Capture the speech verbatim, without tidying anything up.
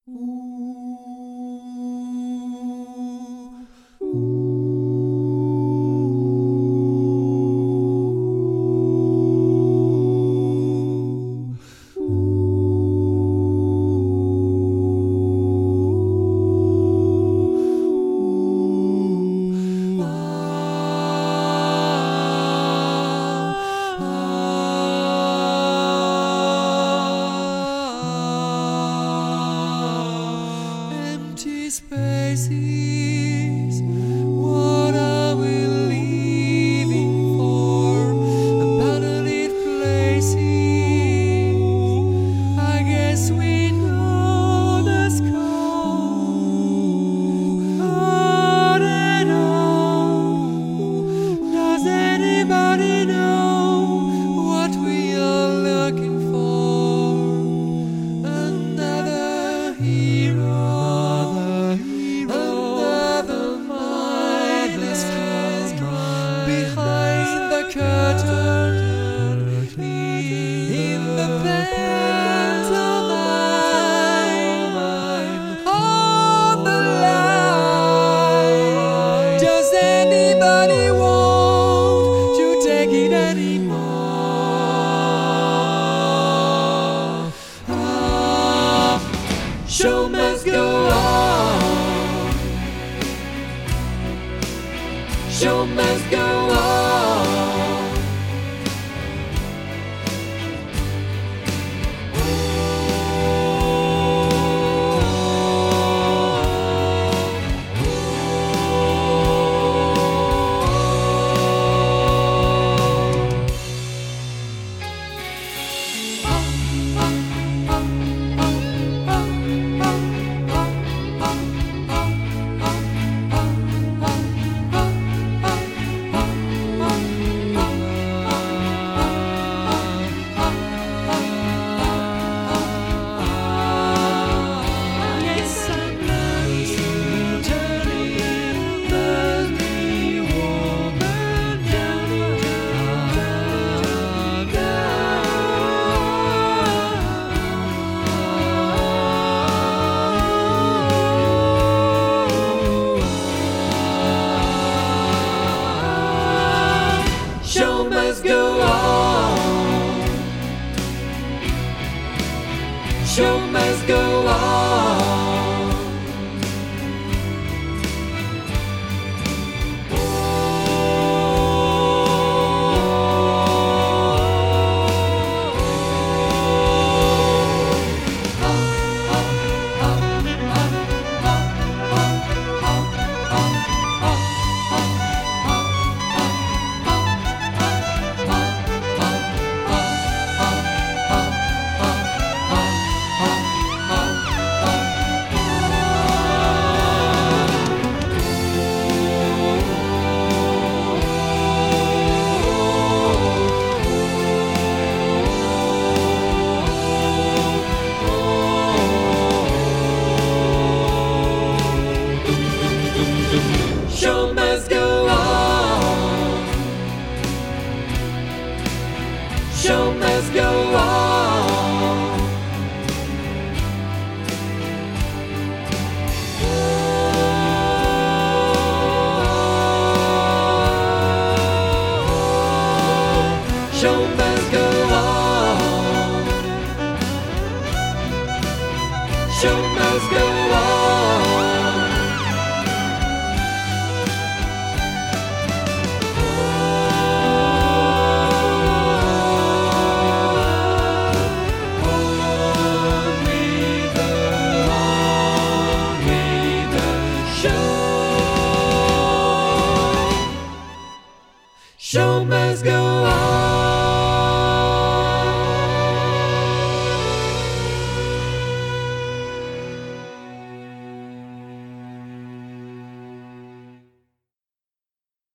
Empty spaces, what are we leaving for? Abandoned places, I guess we know the score. On and on, does anybody know what we are looking for? Another hero. Behind the curtain, in the pantomime, on the line. Does anybody want to take it anymore? Ah, show must go on. Show must go on. Show must go on. Show must go on. Show must go on. Show must go on. Show must go on. Show must go on. Show must go